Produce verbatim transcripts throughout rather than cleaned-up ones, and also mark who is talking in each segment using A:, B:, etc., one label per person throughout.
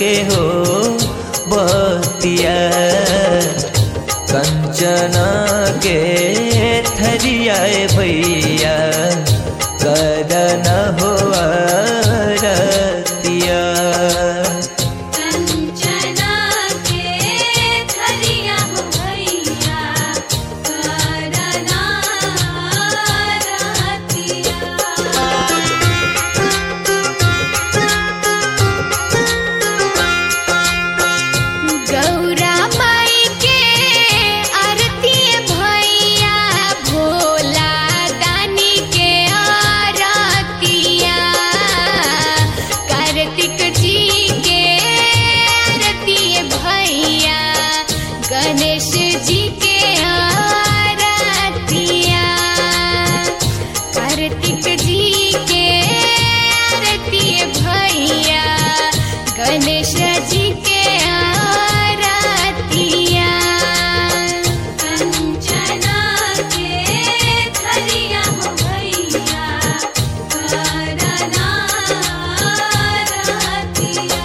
A: के हो बतिया, कंचना के थरिया भैया करन हो आरतिया।
B: कंचना के थरिया हो भैया करन आरतिया। गौरा माई के आरती भैया भोला दानी के आरतिया। कार्तिक जी के आरती भैया गणेश जी के आरतिया। कार्तिक जी के आरती भैया गणेश जी के आरतिया। कंचना के थरिया हो भैया करन आरतिया।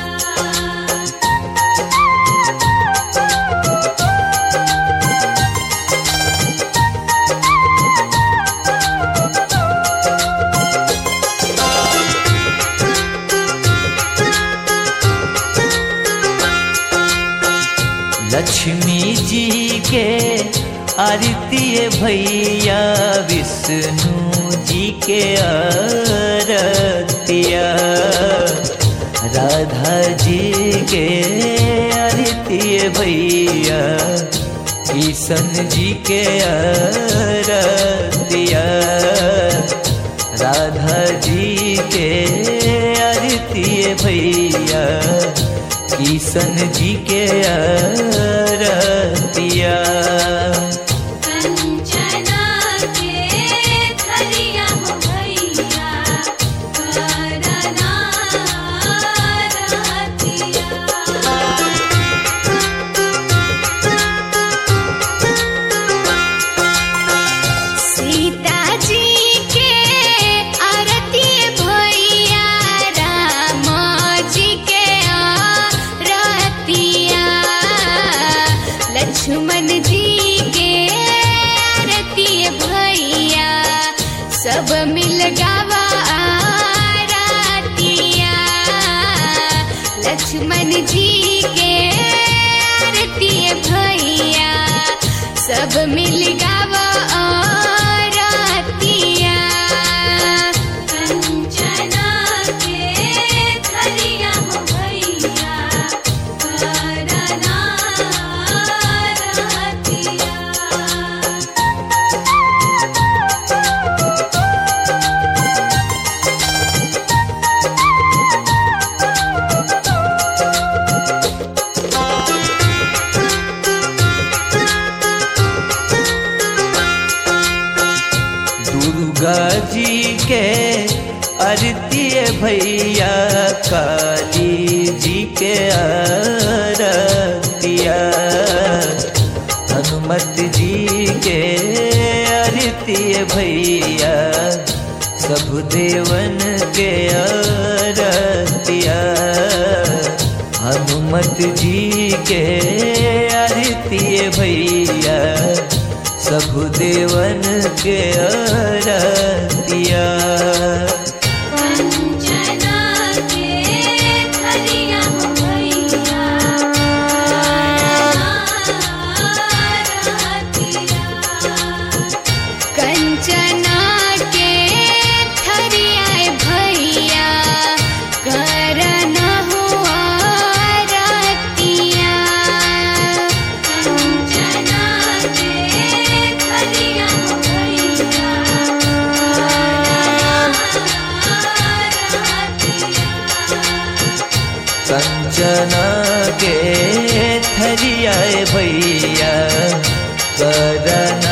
A: लक्ष्मी जी के आरती भैया विष्णु जी के आरतिया। राधा जी के आरती भैया किशन जी के आरतिया। राधा जी के आरती भैया किशन जी के आरतिया।
B: कंचना के थरिया हो भैया करन आरतिया। सीता जी के आरती भैया राम जी के आरतिया। लक्ष्मण जी के आरती भैया सब मिल गावा आरतिया। लक्ष्मण जी के आरती भैया सब मिल गावा आरतिया। कंचना के थरिया हो भैया करन आरतिया।
A: दुर्गा जी के आरती भैया काली जी के आरतिया। हनुमत जी के आरती भैया सब देवन के आरतिया। हनुमत जी के आरती भैया सब देवन के आरतिया।
B: कंचना के थरिया हो भैया करन आरतिया। कंचना के थरिया भैया करन हो आरतिया। कंचना के थरिया हो भैया
A: कंचना के थरिया भैया करन